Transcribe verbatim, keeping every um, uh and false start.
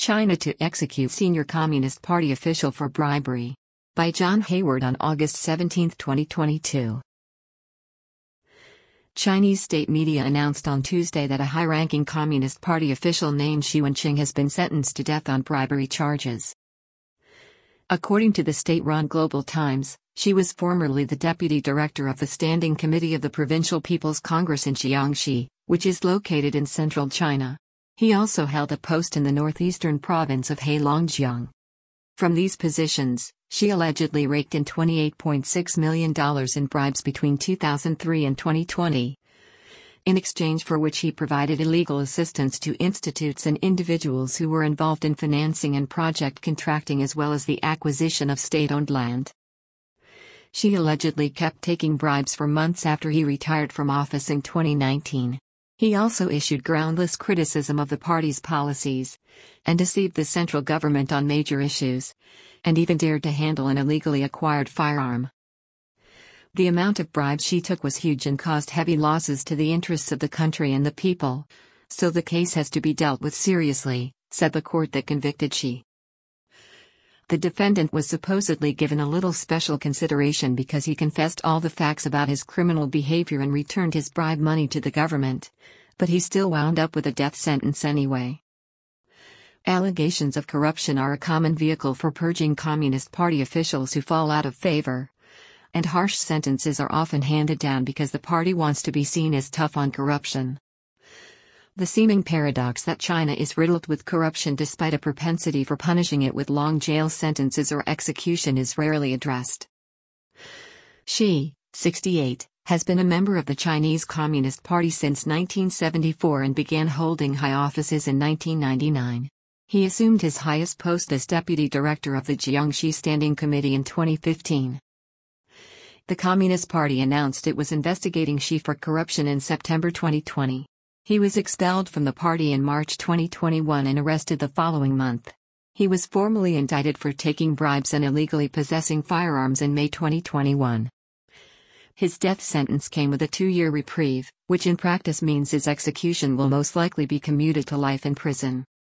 China to execute senior Communist Party official for bribery. By John Hayward on August seventeenth, twenty twenty-two. Chinese state media announced on Tuesday that a high-ranking Communist Party official named Xi Wenqing has been sentenced to death on bribery charges. According to the state-run Global Times, Xi was formerly the deputy director of the Standing Committee of the Provincial People's Congress in Jiangxi, which is located in central China. He also held a post in the northeastern province of Heilongjiang. From these positions, Xi allegedly raked in twenty-eight point six million dollars in bribes between two thousand three and twenty twenty, in exchange for which he provided illegal assistance to institutes and individuals who were involved in financing and project contracting as well as the acquisition of state-owned land. Xi allegedly kept taking bribes for months after he retired from office in twenty nineteen. He also issued groundless criticism of the party's policies, and deceived the central government on major issues, and even dared to handle an illegally acquired firearm. The amount of bribes Xi took was huge and caused heavy losses to the interests of the country and the people, so the case has to be dealt with seriously, said the court that convicted Xi. The defendant was supposedly given a little special consideration because he confessed all the facts about his criminal behavior and returned his bribe money to the government, but he still wound up with a death sentence anyway. Allegations of corruption are a common vehicle for purging Communist Party officials who fall out of favor, and harsh sentences are often handed down because the party wants to be seen as tough on corruption. The seeming paradox that China is riddled with corruption despite a propensity for punishing it with long jail sentences or execution is rarely addressed. Xi, sixty-eight, has been a member of the Chinese Communist Party since nineteen seventy-four and began holding high offices in nineteen ninety-nine. He assumed his highest post as deputy director of the Jiangxi Standing Committee in twenty fifteen. The Communist Party announced it was investigating Xi for corruption in September twenty twenty. He was expelled from the party in March twenty twenty-one and arrested the following month. He was formally indicted for taking bribes and illegally possessing firearms in May twenty twenty-one. His death sentence came with a two-year reprieve, which in practice means his execution will most likely be commuted to life in prison.